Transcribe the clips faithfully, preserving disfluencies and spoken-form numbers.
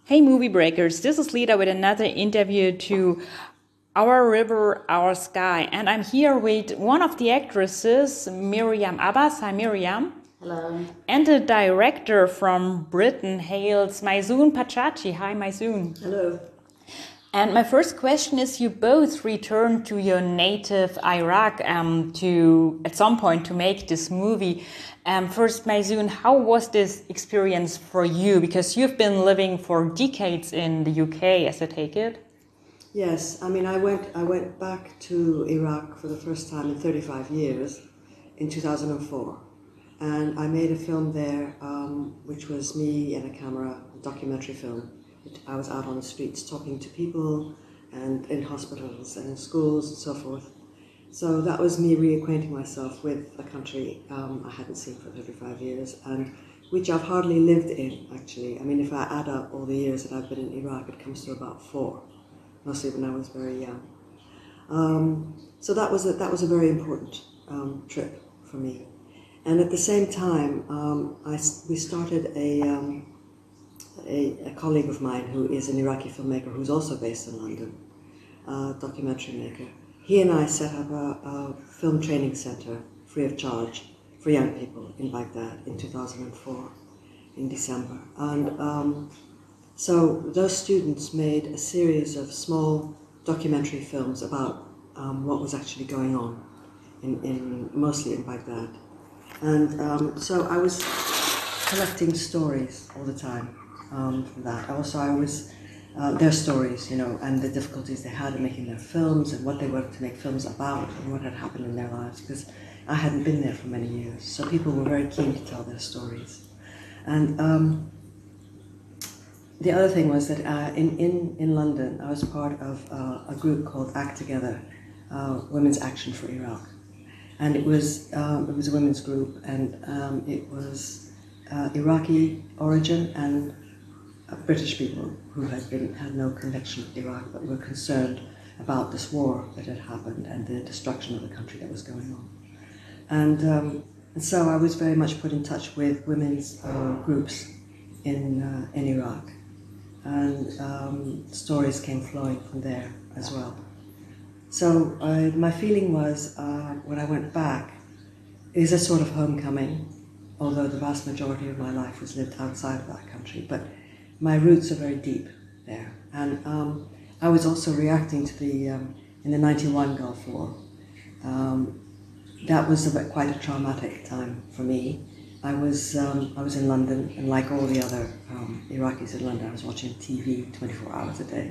Hey movie breakers, this is Lida with another interview to Our River, Our Sky. And I'm here with one of the actresses, Miriam Abbas. Hi Miriam. Hello. And the director from Britain hails Maysoon Pachachi. Hi Maysoon. Hello. And my first question is, you both returned to your native Iraq um, to at some point to make this movie. Um, first, Maysoon, how was this experience for you? Because you've been living for decades in the U K, as I take it. Yes, I mean, I went I went back to Iraq for the first time in thirty-five years in two thousand four. And I made a film there, um, which was me and a camera, a documentary film. I was out on the streets talking to people and in hospitals and in schools and so forth. So that was me reacquainting myself with a country um, I hadn't seen for thirty-five years and which I've hardly lived in, actually. I mean, if I add up all the years that I've been in Iraq, it comes to about four, mostly when I was very young. Um, so that was a, that was a very important um, trip for me. And at the same time, um, I, we started a, um, a, a colleague of mine who is an Iraqi filmmaker who's also based in London, a documentary maker. He and I set up a, a film training center free of charge for young people in Baghdad in two thousand four, in December. And um, so those students made a series of small documentary films about um, what was actually going on, in, in mostly in Baghdad. And um, so I was collecting stories all the time um, from that. Also, I was uh, their stories, you know, and the difficulties they had in making their films and what they wanted to make films about and what had happened in their lives, because I hadn't been there for many years. So people were very keen to tell their stories. And um, the other thing was that uh, in, in, in London, I was part of uh, a group called Act Together, uh, Women's Action for Iraq. And it was um, it was a women's group, and um, it was uh, Iraqi origin and uh, British people who had been had no connection with Iraq, but were concerned about this war that had happened and the destruction of the country that was going on. And um, and so I was very much put in touch with women's uh, groups in uh, in Iraq, and um, stories came flowing from there as well. So uh, my feeling was, uh, when I went back, is a sort of homecoming, although the vast majority of my life was lived outside of that country. But my roots are very deep there. And um, I was also reacting to the, um, in the ninety-one Gulf War. Um, that was a bit, quite a traumatic time for me. I was, um, I was in London, and like all the other um, Iraqis in London, I was watching T V twenty-four hours a day.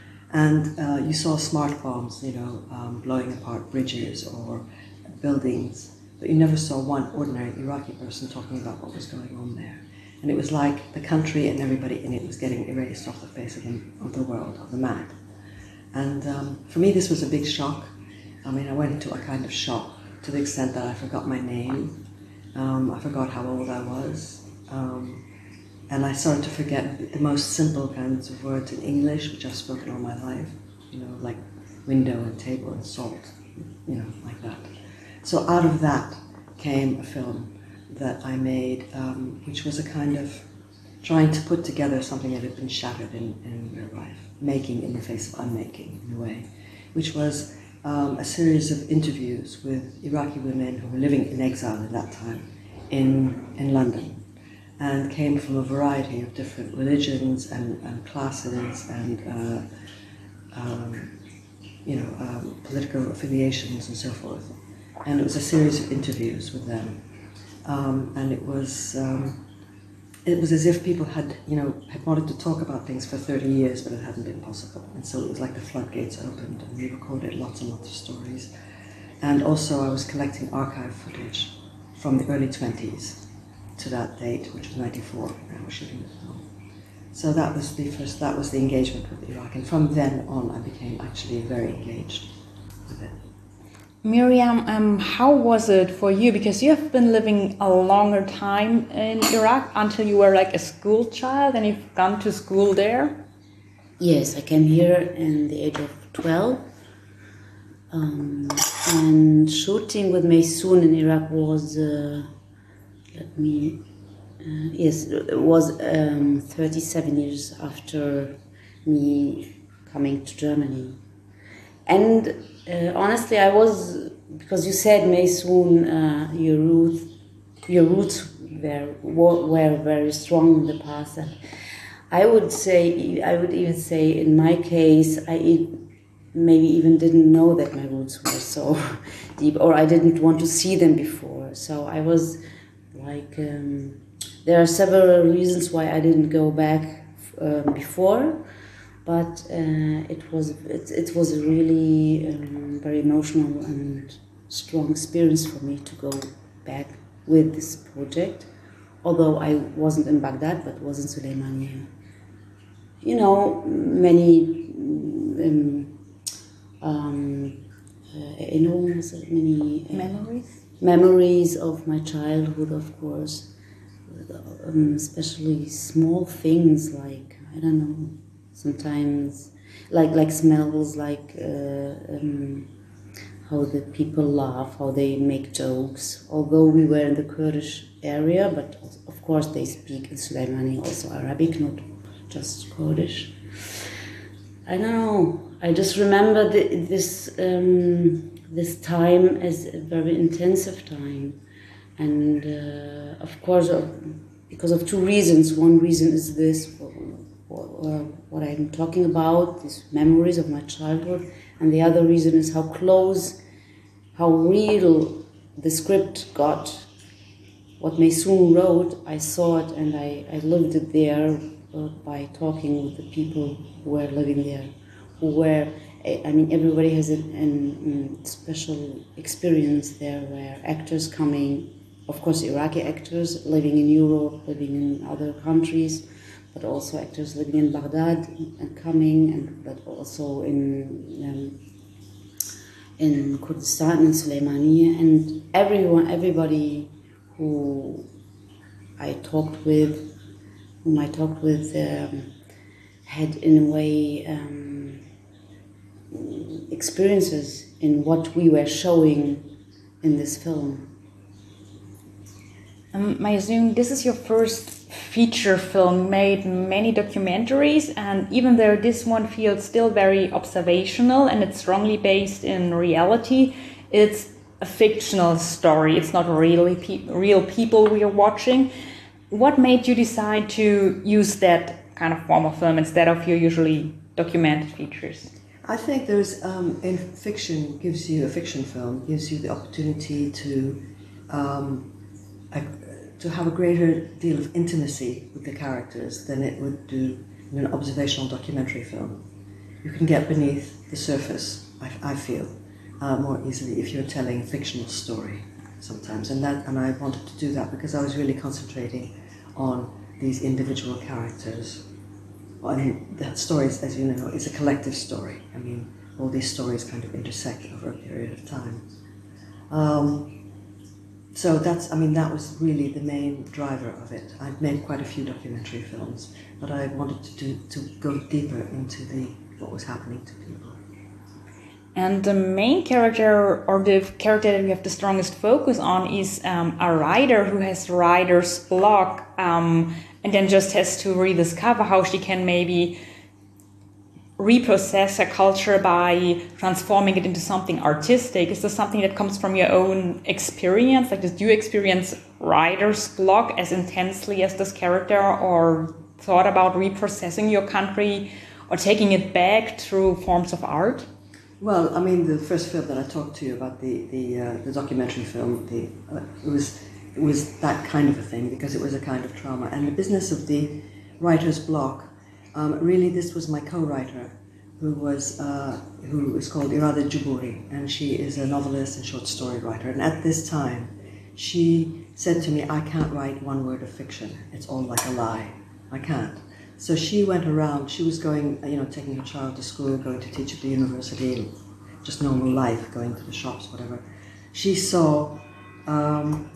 And uh, you saw smart bombs, you know, um, blowing apart bridges or buildings, but you never saw one ordinary Iraqi person talking about what was going on there. And it was like the country and everybody in it was getting erased off the face of the, of the world, of the map. And um, for me, this was a big shock. I mean, I went into a kind of shock to the extent that I forgot my name. Um, I forgot how old I was. Um, And I started to forget the most simple kinds of words in English, which I've spoken all my life, you know, like window and table and salt, you know, like that. So out of that came a film that I made, um, which was a kind of trying to put together something that had been shattered in, in real life, making in the face of unmaking, in a way, which was um, a series of interviews with Iraqi women who were living in exile at that time in, in London, and came from a variety of different religions and, and classes and uh, um, you know um, political affiliations and so forth. And it was a series of interviews with them, um, and it was um, it was as if people had you know had wanted to talk about things for thirty years, but it hadn't been possible. And so it was like the floodgates opened, and we recorded lots and lots of stories. And also, I was collecting archive footage from the early twenties. To that date, which was ninety-four, when I was shooting the film. So that was the first, that was the engagement with Iraq, and from then on I became actually very engaged with it. Miriam, um, how was it for you? Because you have been living a longer time in Iraq until you were like a school child and you've gone to school there? Yes, I came here in the age of twelve. Um, and shooting with Maysoon in Iraq was... Uh, Let me uh, yes, it was um, thirty-seven years after me coming to Germany. And uh, honestly, I was, because you said, Maysoon, uh, your roots, your roots were, were were very strong in the past. And I would say, I would even say, in my case, I e- maybe even didn't know that my roots were so deep, or I didn't want to see them before. So I was like, um, there are several reasons why I didn't go back um, before. But uh, it was it, it was a really um, very emotional and strong experience for me to go back with this project. Although I wasn't in Baghdad, but was in Suleimania. You know, many um, um, uh, enormous, many uh, Memories? memories of my childhood, of course. Um, especially small things like, I don't know, sometimes like like smells, like uh, um, how the people laugh, how they make jokes. Although we were in the Kurdish area, but of course they speak in Suleimani also Arabic, not just Kurdish. I don't know. I just remember the, this um, this time as a very intensive time, and uh, of course, uh, because of two reasons. One reason is this. Uh, what I'm talking about, these memories of my childhood, and the other reason is how close, how real the script got. What Maysoon wrote, I saw it and I, I lived it there uh, by talking with the people who were living there, who were, I mean, everybody has an, an special experience there where actors coming, of course Iraqi actors living in Europe, living in other countries, but also actors living in Baghdad and coming, and but also in um, in Kurdistan and Suleimania, and everyone, everybody who I talked with, whom I talked with, um, had in a way um, experiences in what we were showing in this film. Um, Maysoon, this is your first feature film, made many documentaries, and even though this one feels still very observational and it's strongly based in reality, it's a fictional story. It's not really pe- real people we are watching. What made you decide to use that kind of form of film instead of your usually documented features? I think there's, um, in fiction, gives you, a fiction film gives you the opportunity to um, a, to have a greater deal of intimacy with the characters than it would do in an observational documentary film. You can get beneath the surface, I, I feel, uh, more easily if you're telling a fictional story sometimes. And that, and I wanted to do that because I was really concentrating on these individual characters. I mean, that story, as you know, is a collective story. I mean, all these stories kind of intersect over a period of time. Um, So that's, I mean, that was really the main driver of it. I'd made quite a few documentary films, but I wanted to do, to go deeper into the what was happening to people. And the main character, or the character that we have the strongest focus on, is um, a writer who has writer's block, um, and then just has to rediscover how she can maybe reprocess a culture by transforming it into something artistic. Is this something that comes from your own experience? Like, did you experience writer's block as intensely as this character, or thought about reprocessing your country or taking it back through forms of art? Well, I mean, the first film that I talked to you about, the the, uh, the documentary film, the uh, it was it was that kind of a thing because it was a kind of trauma. And the business of the writer's block, um, really, this was my co-writer, who was uh, who is called Irada Jubouri, and she is a novelist and short story writer. And at this time, she said to me, "I can't write one word of fiction. It's all like a lie. I can't." So she went around, she was going, you know, taking her child to school, going to teach at the university, just normal life, going to the shops, whatever. She saw, um,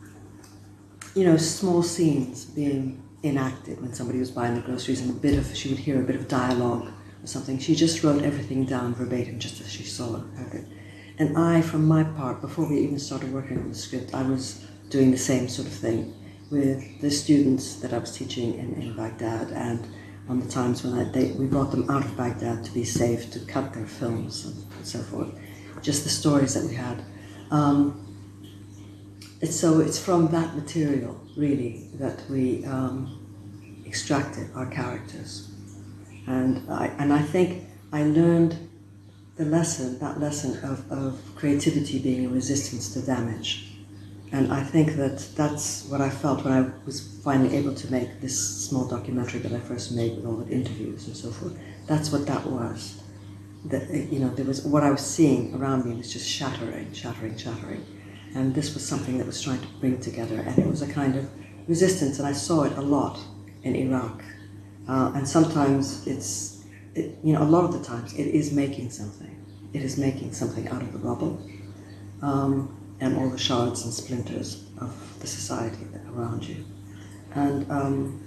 you know, small scenes being enacted when somebody was buying the groceries, and a bit of, she would hear a bit of dialogue or something. She just wrote everything down verbatim, just as she saw it, heard it. And I, from my part, before we even started working on the script, I was doing the same sort of thing. with the students that I was teaching in, in Baghdad, and on the times when I, they, we brought them out of Baghdad to be safe, to cut their films and, and so forth. Just the stories that we had. Um, it's, so it's from that material, really, that we um, extracted our characters. And I, and I think I learned the lesson, that lesson of, of creativity being a resistance to damage. And I think that that's what I felt when I was finally able to make this small documentary that I first made with all the interviews and so forth. That's what that was. That, you know, there was, what I was seeing around me was just shattering, shattering, shattering. And this was something that was trying to bring together, and it was a kind of resistance, and I saw it a lot in Iraq. Uh, and sometimes it's, it, you know, a lot of the times it is making something. It is making something out of the rubble. Um, and all the shards and splinters of the society around you. And um,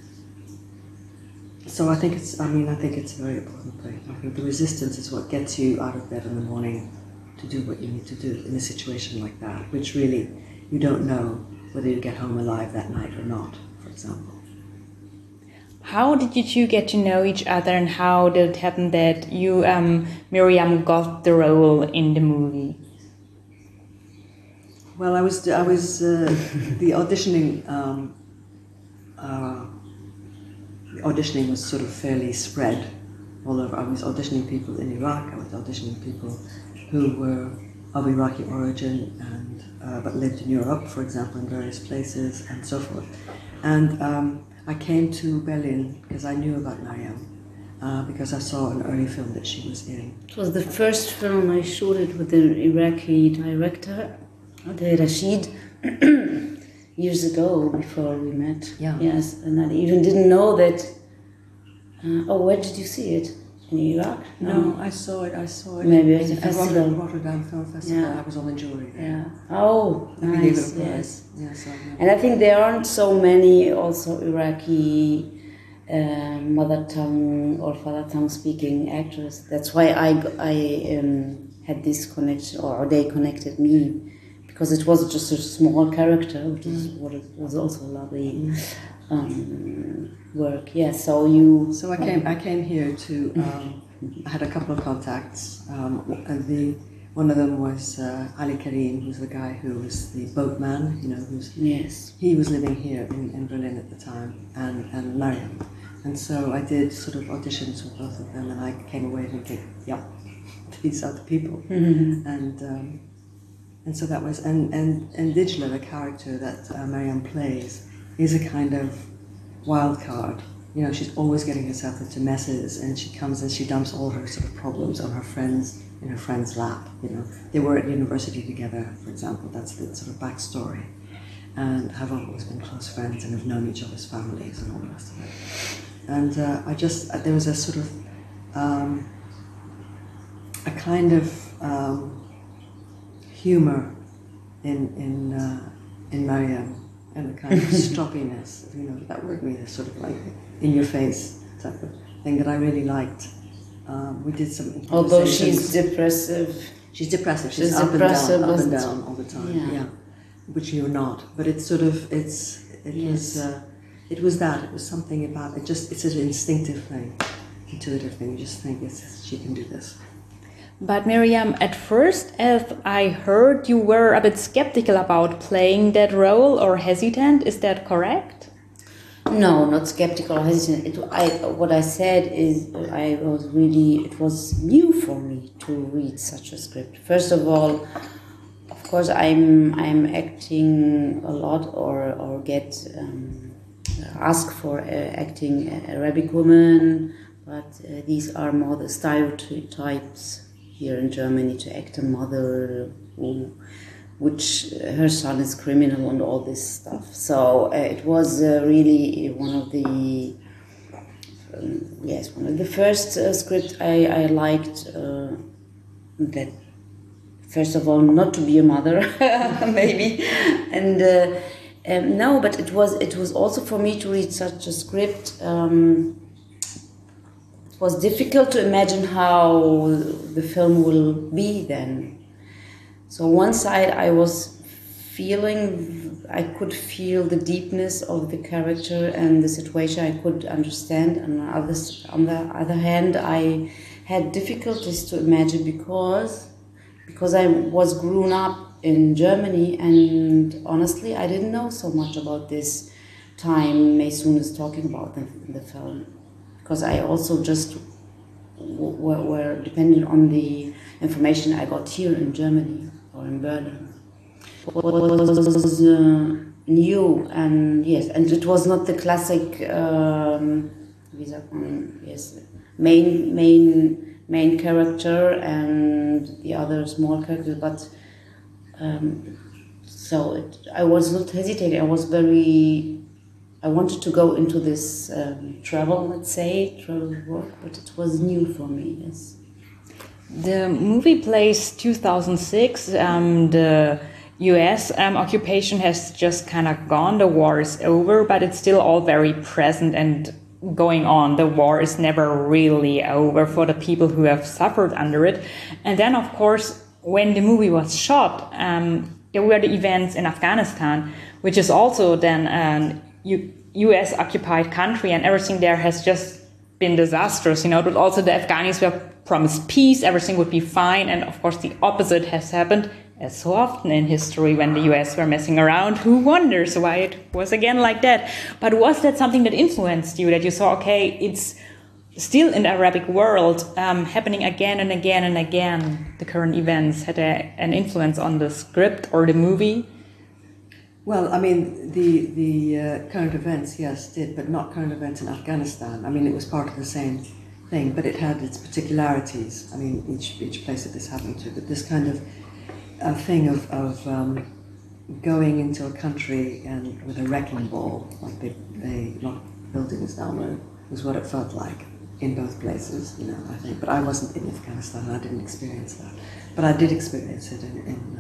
so I think it's, I mean, I think it's a very important thing. I think the resistance is what gets you out of bed in the morning to do what you need to do in a situation like that, which really, you don't know whether you get home alive that night or not, for example. How did you two get to know each other, and how did it happen that you, um, Miriam, got the role in the movie? Well, I was I was uh, the auditioning. Um, uh, the auditioning was sort of fairly spread all over. I was auditioning people in Iraq. I was auditioning people who were of Iraqi origin and uh, but lived in Europe, for example, in various places and so forth. And um, I came to Berlin because I knew about Mariam, uh, because I saw an early film that she was in. It was the first film I shot it with an Iraqi director, the Rashid, years ago, before we met. Yeah. Yes, and I even didn't know that. Uh, oh, where did you see it? In Iraq? No, I saw it. I saw it. Maybe in, at a in festival. Rotterdam, Rotterdam Film Festival. Yeah. I was on the jury there. Yeah. Oh, I believe nice. it was. Yes. Yes. I remember. And I think there aren't so many also Iraqi uh, mother tongue or father tongue speaking actors. That's why I, I um, had this connection, or they connected me, because it was just a small character, which is Mm. what it was also lovely um, work. Yeah, so you. So I came. I came here to. Um, I had a couple of contacts. Um, and the one of them was uh, Ali Karim, who's the guy who was the boatman. You know, who's Yes. he was living here in, in Berlin at the time, and and Mariam. And so I did sort of auditions with both of them, and I came away thinking, yeah, these are the people. Mm-hmm. And um, and so that was, and and and Dijla, the character that uh, Mariam plays, is a kind of wild card. You know, she's always getting herself into messes, and she comes and she dumps all her sort of problems on her friends, in her friend's lap. You know, they were at university together, for example. That's the sort of backstory, and have always been close friends and have known each other's families and all the rest of it. And uh, I just uh, there was a sort of um, a kind of um, humor in in uh, in Mariam, and a kind of stroppiness, you know, that word means sort of like in your face type of thing that I really liked. Um, we did some Although she's depressive. she's depressive. She's, she's up depressive, and down, up and but- down all the time. Yeah. Yeah, which you're not. But it's sort of it's it Yes. was uh, it was that it was something about it. Just it's an instinctive thing, intuitive thing. You just think it's, she can do this. But Miriam, at first, as I heard, you were a bit skeptical about playing that role, or hesitant. Is that correct? No, not skeptical or hesitant. It, I, what I said is I was really, it was new for me to read such a script. First of all, of course, I'm I'm acting a lot, or or get um, asked for uh, acting Arabic woman, but uh, these are more the stereotypes here in Germany, to act a mother who, which uh, her son is criminal and all this stuff. So uh, it was uh, really one of the um, yes one of the first uh, scripts I I liked. Uh, that first of all, not to be a mother, maybe, and uh, um, no, but it was it was also for me to read such a script. Um, it was difficult to imagine how the film will be then. So one side I was feeling I could feel the deepness of the character and the situation. I could understand. And on the other, on the other hand, I had difficulties to imagine because because I was grown up in Germany, and honestly, I didn't know so much about this time Maysoon is talking about in, in the film, because I also just w- were, were dependent on the information I got here in Germany or in Berlin. What was uh, new, and yes, and it was not the classic um, wie sagt man, yes, main main main character and the other small character, but um, so it, I was not hesitating. I was very. I wanted to go into this um, travel, let's say, travel work, but it was new for me. Yes. The movie plays two thousand six. Um, the U S um, occupation has just kind of gone. The war is over, but it's still all very present and going on. The war is never really over for the people who have suffered under it. And then, of course, when the movie was shot, um, there were the events in Afghanistan, which is also then an U- U.S. occupied country, and everything there has just been disastrous. You know, but also the Afghans were promised peace, everything would be fine, and of course the opposite has happened, as so often in history when the U S were messing around. Who wonders why it was again like that? But was that something that influenced you, that you saw, okay, it's still in the Arabic world um, happening again and again and again? The current events had a, an influence on the script or the movie? Well, I mean, the the uh, current events, yes, did, but not current events in Afghanistan. I mean, it was part of the same thing, but it had its particularities. I mean, each each place that this happened to, but this kind of a thing of, of um, going into a country and with a wrecking ball, like they, they knocked buildings down, there, was what it felt like in both places, you know, I think. But I wasn't in Afghanistan, I didn't experience that. But I did experience it in in,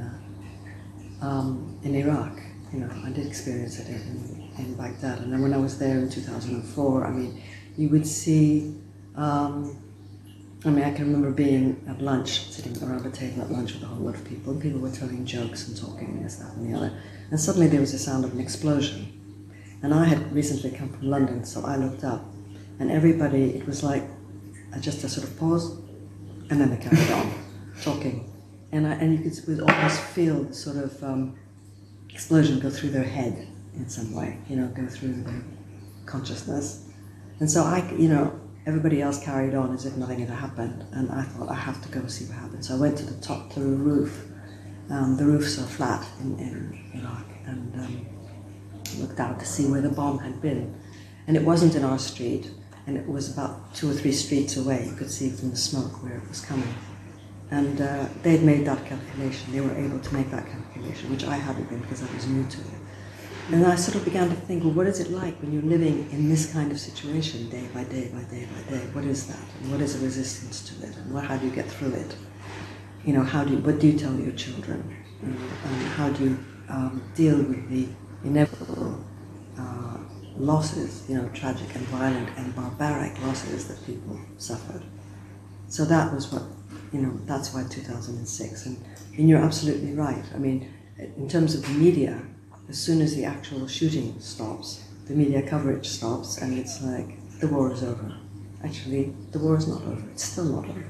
uh, um, in Iraq, you know, I did experience it in, in Baghdad. And then when I was there in two thousand four, I mean, you would see, um, I mean, I can remember being at lunch, sitting around a table at lunch with a whole lot of people, and people were telling jokes and talking and this, that, and the other. And suddenly there was a sound of an explosion. And I had recently come from London, so I looked up, and everybody, it was like uh, just a sort of pause, and then they carried on talking. And I, and you could, would almost feel the sort of um, explosion go through their head in some way, you know, go through their consciousness. And so I, you know, everybody else carried on as if nothing had happened, and I thought, I have to go see what happened. So I went to the top, to the roof. Um, the roofs are flat in, in Iraq, and um, looked out to see where the bomb had been. And it wasn't in our street, and it was about two or three streets away. You could see from the smoke where it was coming. And uh, they'd made that calculation. They were able to make that calculation, which I hadn't been because I was new to it. And I sort of began to think, well, what is it like when you're living in this kind of situation, day by day by day by day? What is that? And what is the resistance to it? And what, how do you get through it? You know, how do you, what do you tell your children? You know, and how do you um, deal with the inevitable uh, losses, you know, tragic and violent and barbaric losses that people suffered? So that was what, you know, that's why two thousand six. And, and you're absolutely right. I mean, in terms of the media, as soon as the actual shooting stops, the media coverage stops, and it's like, the war is over. Actually, the war is not over. It's still not over.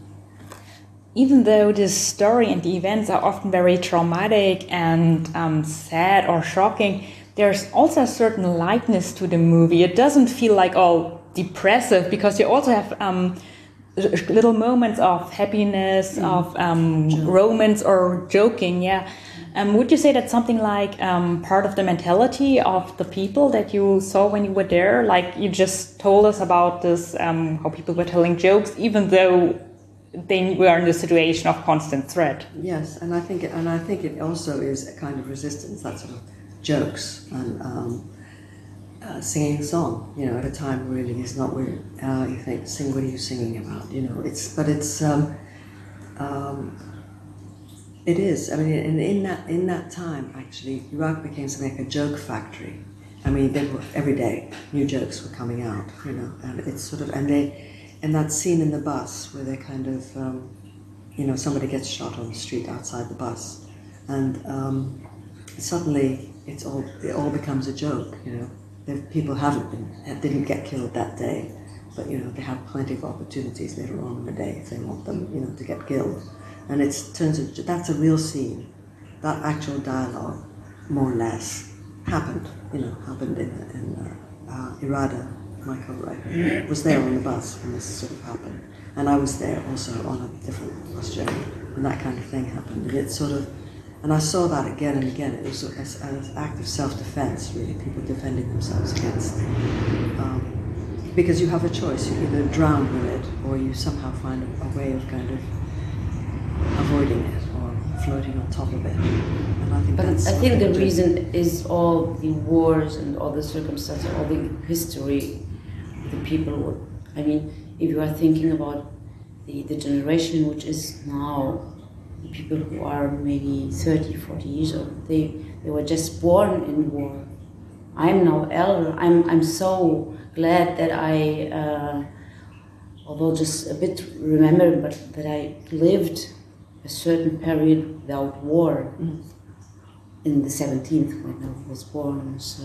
Even though this story and the events are often very traumatic and um, sad or shocking, there's also a certain lightness to the movie. It doesn't feel like all depressive, because you also have um, little moments of happiness, mm. of um, romance or joking, yeah. Um, would you say that's something like um, part of the mentality of the people that you saw when you were there? Like you just told us about this, um, how people were telling jokes, even though they were in the situation of constant threat. Yes, and I think, it, and I think it also is a kind of resistance, that sort of jokes and um, uh, singing a song. You know, at a time really is not where uh, you think, sing. What are you singing about? You know, it's but it's. Um, um, It is. I mean, in, in that in that time, actually, Iraq became something like a joke factory. I mean, they were, every day new jokes were coming out, you know, and it's sort of and they, and that scene in the bus where they kind of, um, you know, somebody gets shot on the street outside the bus, and um, suddenly it's all it all becomes a joke. You know, if people haven't been didn't get killed that day, but you know they have plenty of opportunities later on in the day if they want them, you know, to get killed, and it turns into that's a real scene. That actual dialogue, more or less, happened. You know, happened in in uh, uh, Irada. My co-writer was there on the bus when this sort of happened, and I was there also on a different bus journey when that kind of thing happened, and it sort of. And I saw that again and again. It was an act of self-defense, really, people defending themselves against. Um, because you have a choice. You either drown with it or you somehow find a, a way of kind of avoiding it or floating on top of it. And I think but that's I think the interesting. reason is all the wars and all the circumstances, all the history, the people. I mean, if you are thinking about the, the generation which is now, the people who are maybe thirty, forty years old, they, they were just born in war. I'm now elder. I'm, I'm so glad that I, uh, although just a bit remember, but that I lived a certain period without war mm. in the seventeenth when I was born. So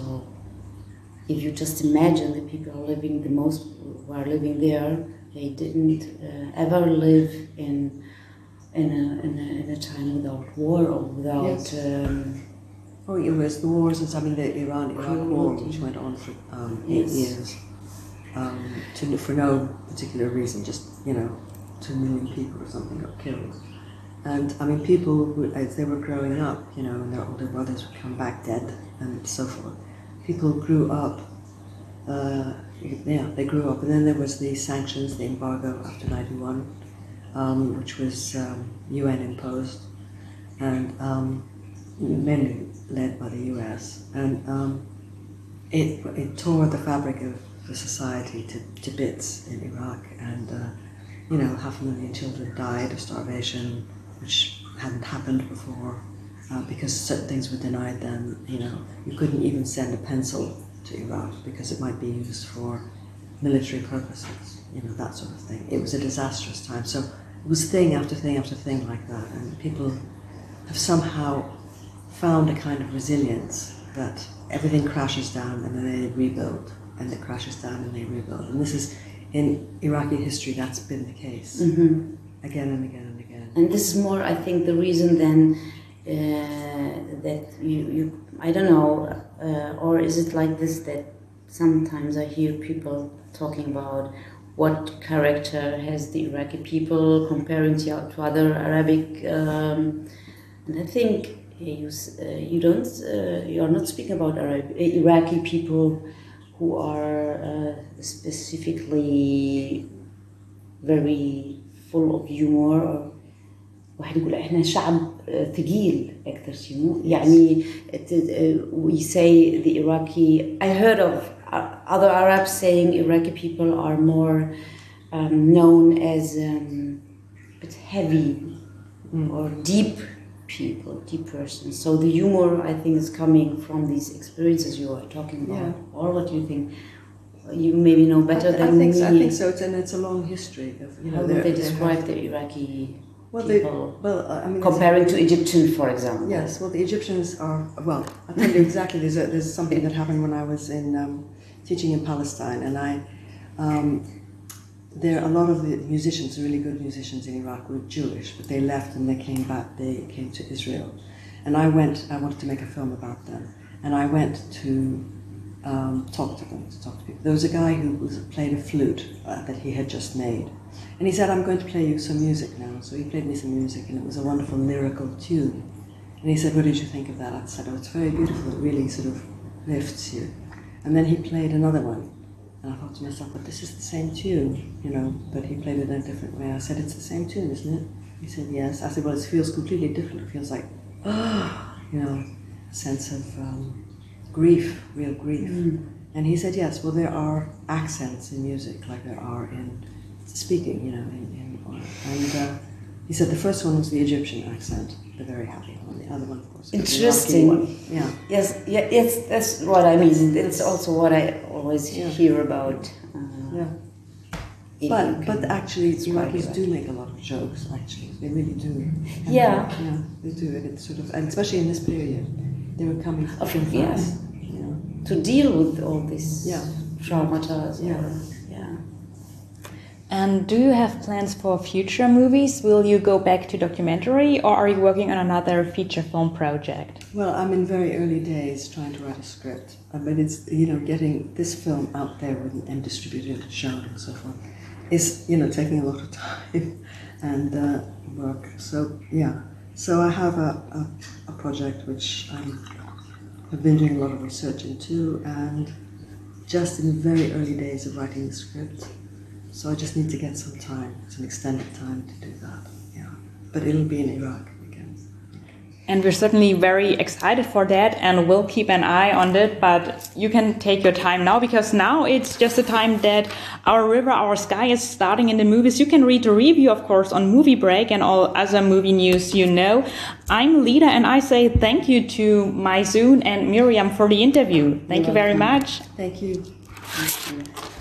if you just imagine the people who are living, the most who are living there, they didn't uh, ever live in In a, in, a, in a time without war or without... Yes. Um, oh, it was the wars, I mean the Iran-Iraq war, which went on for um, eight yes. years, um, to, for no particular reason, just, you know, two million people or something got killed. And, I mean, people, who, as they were growing up, you know, and their older brothers would come back dead and so forth, people grew up, uh, yeah, they grew up, and then there was the sanctions, the embargo after ninety-one, Um, which was um, U N imposed, and um, mainly led by the U S. And um, it, it tore the fabric of the society to, to bits in Iraq, and uh, you know, half a million children died of starvation, which hadn't happened before, uh, because certain things were denied them. You know, you couldn't even send a pencil to Iraq because it might be used for military purposes. You know, that sort of thing. It was a disastrous time. So. It was thing after thing after thing like that, and people have somehow found a kind of resilience that everything crashes down and then they rebuild, and it crashes down and they rebuild. And this is, in Iraqi history, that's been the case, mm-hmm. again and again and again. And this is more, I think, the reason then uh, that you, you, I don't know, uh, or is it like this that sometimes I hear people talking about what character has the Iraqi people comparing to, to other Arabic, um, and I think you, uh, you don't, uh, you are not speaking about Arab, Iraqi people who are uh, specifically very full of humor. واحد يقول إحنا شعب ثقيل أكثر شيء يعني we say the Iraqi. I heard of other Arabs saying Iraqi people are more um, known as um, a bit heavy mm. or deep people, deep persons. So the humor, I think, is coming from these experiences you are talking about. Yeah. Or what do you think? You maybe know better I, than I think me. So. I think so. It's, and it's a long history of, you know, how would they describe the Iraqi well, people? They, well, uh, I mean, comparing to Egyptian, for example. Yes. Well, the Egyptians are. Well, I'll tell you exactly. There's a, there's something that happened when I was in. Um, teaching in Palestine, and I, um, there a lot of the musicians, really good musicians in Iraq, were Jewish, but they left and they came back. They came to Israel, and I went. I wanted to make a film about them, and I went to um, talk to them, to talk to people. There was a guy who was, played a flute uh, that he had just made, and he said, "I'm going to play you some music now." So he played me some music, and it was a wonderful lyrical tune. And he said, "What did you think of that?" I said, "Oh, it's very beautiful. It really sort of lifts you." And then he played another one, and I thought to myself, but this is the same tune, you know, but he played it in a different way. I said, it's the same tune, isn't it? He said, yes. I said, well, it feels completely different. It feels like, oh, you know, a sense of um, grief, real grief. Mm. And he said, yes, well, there are accents in music, like there are in speaking, you know, in, in and uh, he said the first one was the Egyptian accent, the very happy one. The other one, of course, interesting. The Iraqi one. Yeah. Yes. Yeah. Yes. That's what I mean. It's also what I always yeah. hear about. Uh, yeah. But but actually, Iraqis do make a lot of jokes. Actually, they really do. And yeah. Yeah, they do, and it's sort of, and especially in this period, they were coming Of- from yeah. France. Yeah. To deal with all this Yeah. traumata. Yeah. Yeah. And do you have plans for future movies? Will you go back to documentary, or are you working on another feature film project? Well, I'm in very early days trying to write a script. I mean, it's, you know, getting this film out there and, and distributed and shown and so forth is, you know, taking a lot of time and uh, work. So, yeah. So I have a, a, a project which I have been doing a lot of research into, and just in the very early days of writing the script. So I just need to get some time, some extended time to do that, yeah. But it'll be in Iraq again. And we're certainly very excited for that, and we'll keep an eye on it, but you can take your time now, because now it's just the time that Our River, Our Sky is starting in the movies. You can read the review, of course, on Movie Break and all other movie news you know. I'm Lida, and I say thank you to Maysoon and Miriam for the interview. Thank You're you very welcome. much. Thank you. Thank you.